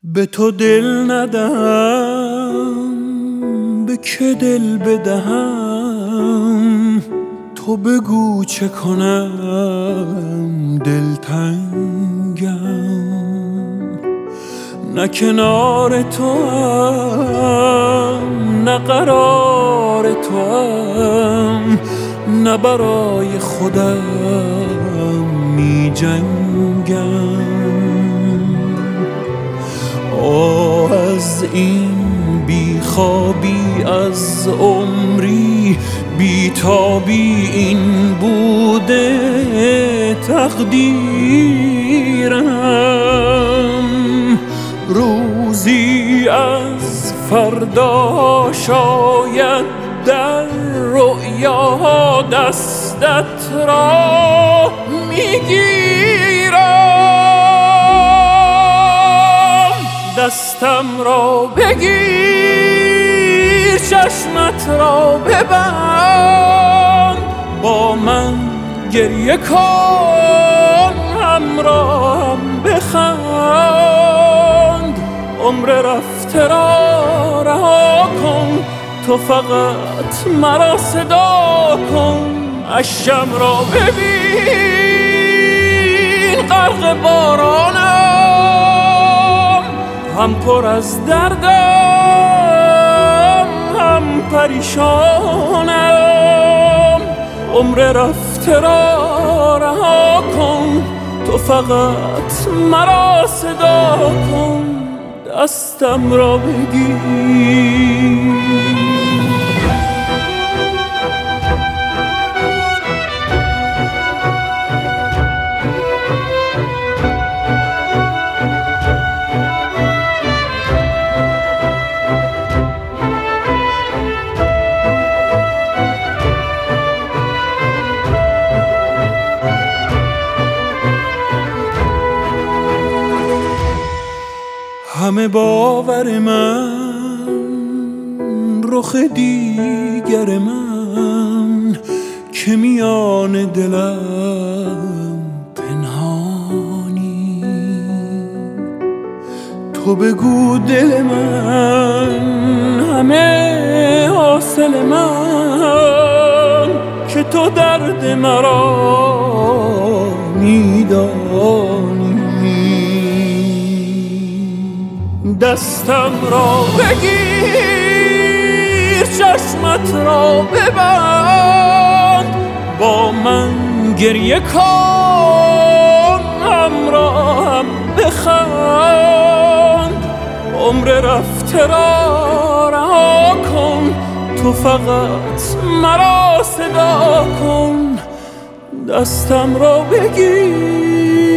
به تو دل ندهم، به که دل بدهم؟ تو بگو چه کنم، دلتنگم. نه کنار تو هم، نه قرار تو هم، نه برای خودم می جنگم. از این بیخوابی از عمری، بیتابی این بوده تقدیرم. روزی از فردا شاید در رؤیا دستت را میگیرم. دستم را بگیر، چشمت را ببند، با من گریه کن، همراهم بخند. عمر رفته را رها کن، تو فقط مرا صدا کن. اشکم را ببین، غرق بارانم، هم پر از دردم، هم پریشانم. عمر رفته را رها کن، تو فقط مرا صدا کن. دستم را بگیر. همه باور من، رخ دیگر من، که میان دلم پنهانی. تو بگو دل من همه حاصل من، که تو درد مرا میدانی. دستم را بگیر، چشمت را ببند، با من گریه کن، همراهم بخند. عمر رفته را رها کن، تو فقط مرا صدا کن. دستم را بگیر.